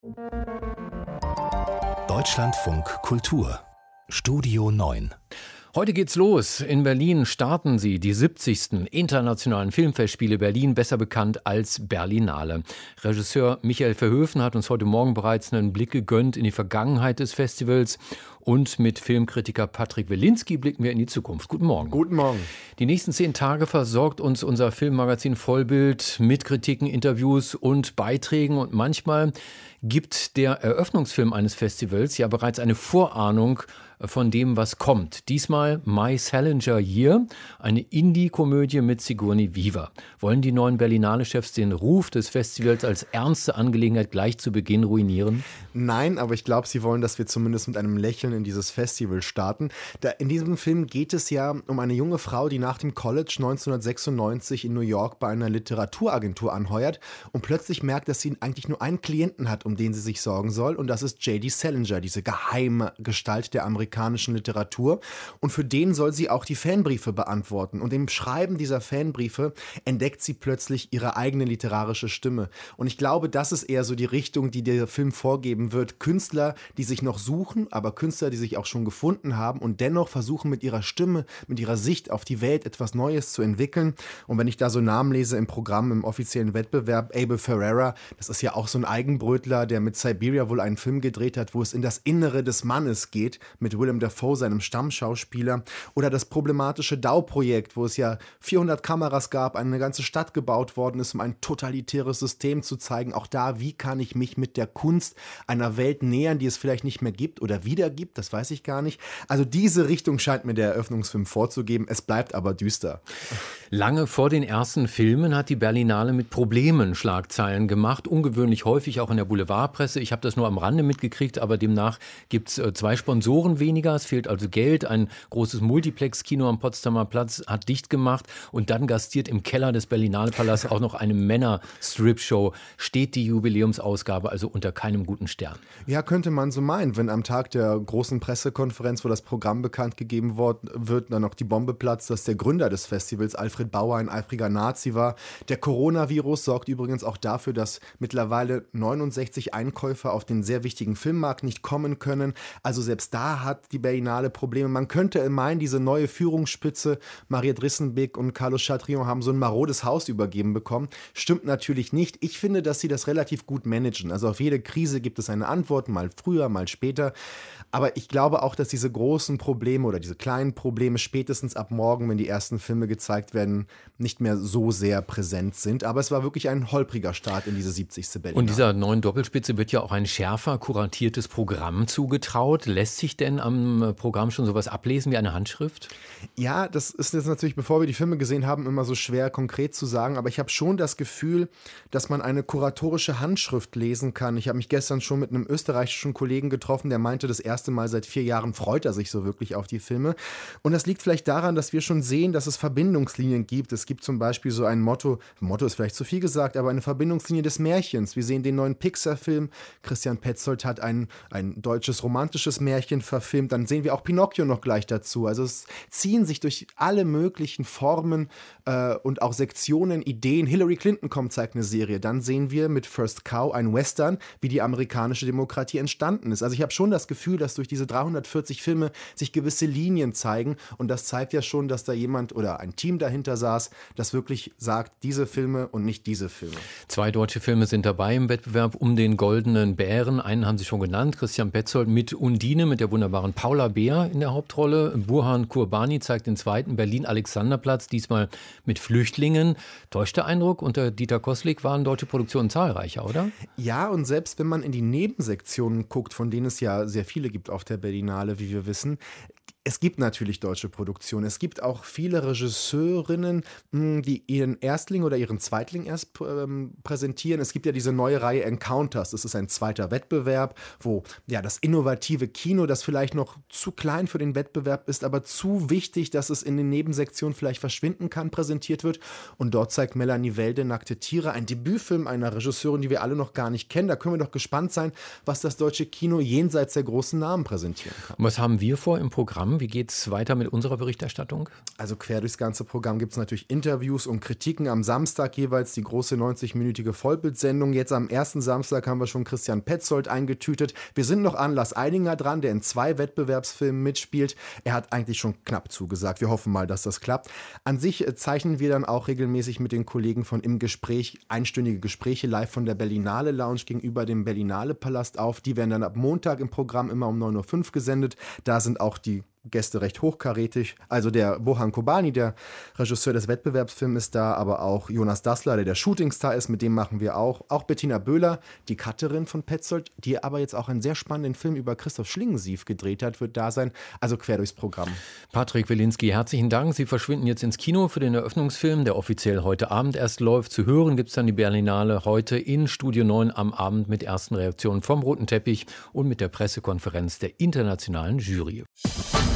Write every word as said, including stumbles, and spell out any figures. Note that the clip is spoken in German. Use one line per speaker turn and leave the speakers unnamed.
Deutschlandfunk Kultur Studio neun.
Heute geht's los. In Berlin starten sie die siebzigsten Internationalen Filmfestspiele Berlin, besser bekannt als Berlinale. Regisseur Michael Verhoeven hat uns heute Morgen bereits einen Blick gegönnt in die Vergangenheit des Festivals. Und mit Filmkritiker Patrick Wilinski blicken wir in die Zukunft. Guten Morgen.
Guten Morgen.
Die nächsten zehn Tage versorgt uns unser Filmmagazin Vollbild mit Kritiken, Interviews und Beiträgen. Und manchmal gibt der Eröffnungsfilm eines Festivals ja bereits eine Vorahnung von dem, was kommt. Diesmal My Salinger Year, eine Indie-Komödie mit Sigourney Weaver. Wollen die neuen Berlinale-Chefs den Ruf des Festivals als ernste Angelegenheit gleich zu Beginn ruinieren?
Nein, aber ich glaube, sie wollen, dass wir zumindest mit einem Lächeln in dieses Festival starten. Da in diesem Film geht es ja um eine junge Frau, die nach dem College neunzehnhundertsechsundneunzig in New York bei einer Literaturagentur anheuert und plötzlich merkt, dass sie eigentlich nur einen Klienten hat, um den sie sich sorgen soll, und das ist J D Salinger, diese geheime Gestalt der amerikanischen Literatur, und für den soll sie auch die Fanbriefe beantworten, und im Schreiben dieser Fanbriefe entdeckt sie plötzlich ihre eigene literarische Stimme, und ich glaube, das ist eher so die Richtung, die der Film vorgeben wird. Künstler, die sich noch suchen, aber Künstler, die sich auch schon gefunden haben und dennoch versuchen, mit ihrer Stimme, mit ihrer Sicht auf die Welt etwas Neues zu entwickeln. Und wenn ich da so Namen lese im Programm, im offiziellen Wettbewerb, Abel Ferrara, das ist ja auch so ein Eigenbrötler, der mit Siberia wohl einen Film gedreht hat, wo es in das Innere des Mannes geht, mit Willem Dafoe, seinem Stammschauspieler, oder das problematische Dau-Projekt, wo es ja vierhundert Kameras gab, eine ganze Stadt gebaut worden ist, um ein totalitäres System zu zeigen. Auch da, wie kann ich mich mit der Kunst einer Welt nähern, die es vielleicht nicht mehr gibt oder wieder gibt, das weiß ich gar nicht. Also diese Richtung scheint mir der Eröffnungsfilm vorzugeben, es bleibt aber düster.
Lange vor den ersten Filmen hat die Berlinale mit Problemen Schlagzeilen gemacht, ungewöhnlich häufig auch in der Boulevardpresse. Ich habe das nur am Rande mitgekriegt, aber demnach gibt es äh, zwei Sponsoren weniger, es fehlt also Geld. Ein großes Multiplex-Kino am Potsdamer Platz hat dicht gemacht und dann gastiert im Keller des Berlinale-Palasts auch noch eine Männer-Strip-Show. Steht die Jubiläumsausgabe also unter keinem guten Stern.
Ja, könnte man so meinen, wenn am Tag der großen Pressekonferenz, wo das Programm bekannt gegeben wird, dann noch die Bombe platzt, dass der Gründer des Festivals, Alfred Bauer, ein eifriger Nazi war. Der Coronavirus sorgt übrigens auch dafür, dass mittlerweile neunundsechzig Einkäufer auf den sehr wichtigen Filmmarkt nicht kommen können. Also selbst da hat die Berlinale Probleme. Man könnte meinen, diese neue Führungsspitze, Maria Drissenbeck und Carlos Chatrion, haben so ein marodes Haus übergeben bekommen. Stimmt natürlich nicht. Ich finde, dass sie das relativ gut managen. Also auf jede Krise gibt es eine Antwort, mal früher, mal später. Aber ich glaube auch, dass diese großen Probleme oder diese kleinen Probleme spätestens ab morgen, wenn die ersten Filme gezeigt werden, nicht mehr so sehr präsent sind. Aber es war wirklich ein holpriger Start in diese siebzigste Berlinale.
Und dieser neuen Doppelspitze wird ja auch ein schärfer kuratiertes Programm zugetraut. Lässt sich denn am Programm schon sowas ablesen wie eine Handschrift?
Ja, das ist jetzt natürlich, bevor wir die Filme gesehen haben, immer so schwer konkret zu sagen. Aber ich habe schon das Gefühl, dass man eine kuratorische Handschrift lesen kann. Ich habe mich gestern schon mit einem österreichischen Kollegen getroffen, der meinte, das erste Mal seit vier Jahren freut er sich so wirklich auf die Filme. Und das liegt vielleicht daran, dass wir schon sehen, dass es Verbindungslinien gibt. Es gibt zum Beispiel so ein Motto, Motto ist vielleicht zu viel gesagt, aber eine Verbindungslinie des Märchens. Wir sehen den neuen Pixar-Film. Christian Petzold hat ein, ein deutsches romantisches Märchen verfilmt. Dann sehen wir auch Pinocchio noch gleich dazu. Also es ziehen sich durch alle möglichen Formen äh, und auch Sektionen Ideen. Hillary Clinton kommt, zeigt eine Serie. Dann sehen wir mit First Cow ein Western, wie die amerikanische Demokratie entstanden ist. Also ich habe schon das Gefühl, dass durch diese dreihundertvierzig Filme sich gewisse Linien zeigen, und das zeigt ja schon, dass da jemand oder ein Team dahinter saß, das wirklich sagt, diese Filme und nicht diese Filme.
Zwei deutsche Filme sind dabei im Wettbewerb um den Goldenen Bären. Einen haben Sie schon genannt, Christian Petzold mit Undine, mit der wunderbaren Paula Beer in der Hauptrolle. Burhan Kurbani zeigt den zweiten, Berlin-Alexanderplatz, diesmal mit Flüchtlingen. Täuscht der Eindruck, unter Dieter Koslik waren deutsche Produktionen zahlreicher, oder?
Ja, und selbst wenn man in die Nebensektionen guckt, von denen es ja sehr viele gibt auf der Berlinale, wie wir wissen, es gibt natürlich deutsche Produktionen. Es gibt auch viele Regisseurinnen, die ihren Erstling oder ihren Zweitling erst ähm, präsentieren. Es gibt ja diese neue Reihe Encounters. Das ist ein zweiter Wettbewerb, wo ja das innovative Kino, das vielleicht noch zu klein für den Wettbewerb ist, aber zu wichtig, dass es in den Nebensektionen vielleicht verschwinden kann, präsentiert wird. Und dort zeigt Melanie Welde Nackte Tiere, ein Debütfilm einer Regisseurin, die wir alle noch gar nicht kennen. Da können wir doch gespannt sein, was das deutsche Kino jenseits der großen Namen präsentieren kann.
Und was haben wir vor im Programm? Programm. Wie geht's weiter mit unserer Berichterstattung?
Also quer durchs ganze Programm gibt es natürlich Interviews und Kritiken. Am Samstag jeweils die große neunzig-minütige Vollbildsendung. Jetzt am ersten Samstag haben wir schon Christian Petzold eingetütet. Wir sind noch an Lars Eidinger dran, der in zwei Wettbewerbsfilmen mitspielt. Er hat eigentlich schon knapp zugesagt. Wir hoffen mal, dass das klappt. An sich zeichnen wir dann auch regelmäßig mit den Kollegen von Im Gespräch einstündige Gespräche live von der Berlinale Lounge gegenüber dem Berlinale Palast auf. Die werden dann ab Montag im Programm immer um neun Uhr fünf gesendet. Da sind auch die Gäste recht hochkarätig. Also der Bohan Kobani, der Regisseur des Wettbewerbsfilms, ist da, aber auch Jonas Dassler, der der Shootingstar ist, mit dem machen wir auch. Auch Bettina Böhler, die Cutterin von Petzold, die aber jetzt auch einen sehr spannenden Film über Christoph Schlingensief gedreht hat, wird da sein. Also quer durchs Programm.
Patrick Wilinski, herzlichen Dank. Sie verschwinden jetzt ins Kino für den Eröffnungsfilm, der offiziell heute Abend erst läuft. Zu hören gibt es dann die Berlinale heute in Studio neun am Abend mit ersten Reaktionen vom roten Teppich und mit der Pressekonferenz der internationalen Jury.